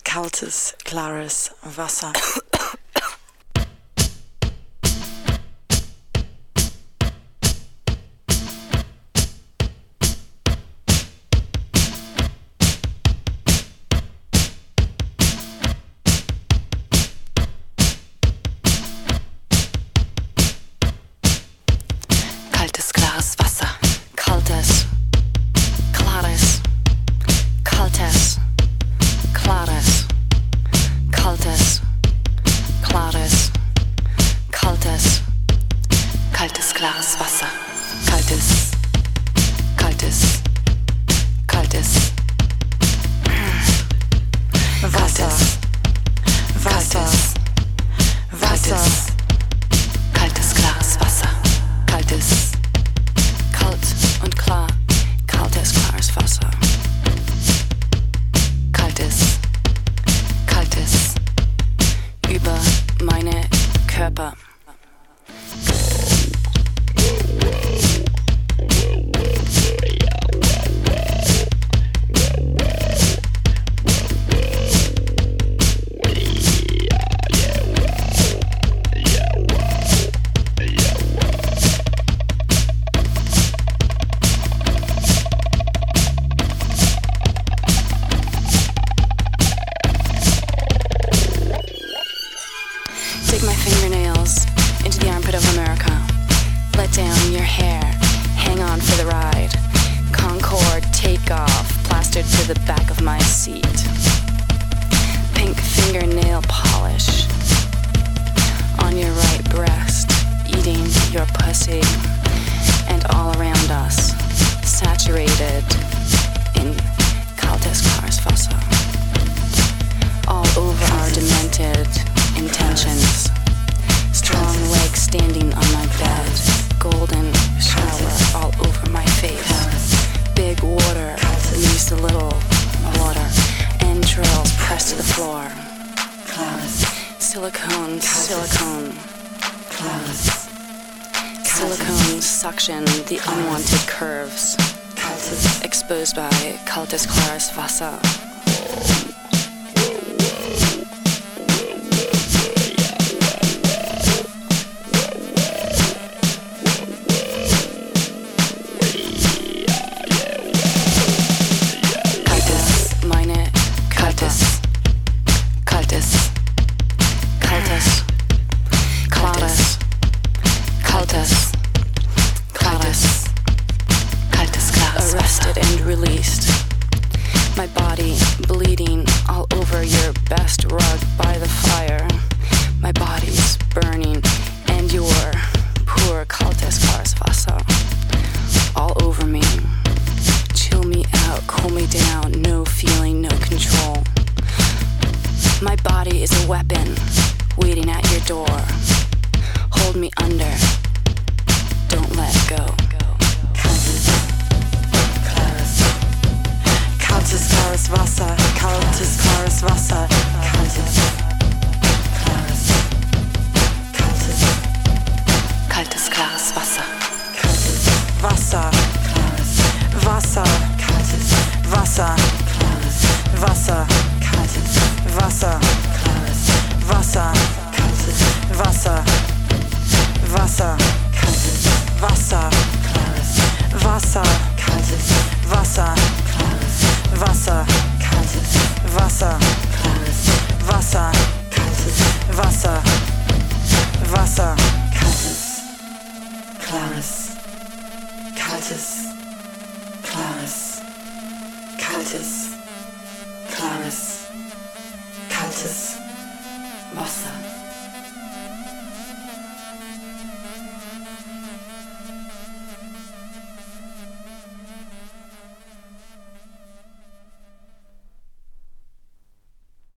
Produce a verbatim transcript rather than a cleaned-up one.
kaltes, klares Wasser. Kaltes, klares Wasser. Kaltes, klares, kaltes, klares, kaltes, klares, kaltes, kaltes, klares Wasser. Kaltes, kaltes, kaltes, Wasser, Wasser, Wasser, kaltes, klares Wasser. Kaltes, kalt und klar, kaltes, klares Wasser. Kaltes, kaltes, über meine Körper. Dig my fingernails into the armpit of America. Let down your hair, hang on for the ride. Concorde, take off, plastered to the back of my seat. Pink fingernail polish on your right breast, eating your pussy. And all around us, saturated in kaltes, klares Wasser. All over our demented intentions. Strong legs standing on my bed. Golden shower all over my face. Big water leaves a little water. Entrails pressed to the floor. Silicone, silicone. Silicone suction the unwanted curves. Exposed by kaltes, klares Wasser. Arrested and released. My body bleeding all over your best rug by the fire. My body's burning and your poor kaltes, klares Wasser all over me. Chill me out, cool me down, no feeling, no control. My body is a weapon waiting at your door. Hold me under, don't let go. Kaltes, klares Wasser, kaltes, klares Wasser, kaltes, klares, kaltes, Kaltes, klares Wasser. kaltes Wasser, klares Wasser, kaltes Wasser, klares Wasser, kaltes Wasser, klares Wasser, kaltes Wasser, Wasser, kaltes Wasser, klares Wasser, kaltes Wasser, klares Wasser, kaltes Wasser, klares Wasser, kaltes Wasser, Wasser, kaltes, klares, kaltes, klares, kaltes.